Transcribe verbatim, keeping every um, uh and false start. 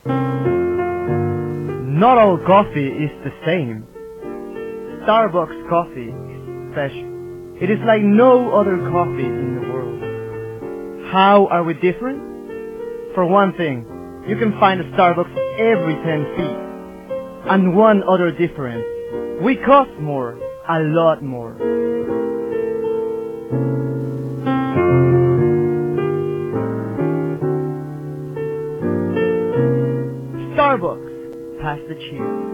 Not all coffee is the same. Starbucks coffee is special. It is like no other coffee in the world. How are we different? For one thing, you can find a Starbucks every ten feet. And one other difference, we cost more, a lot more. Starbucks, pass the cheers.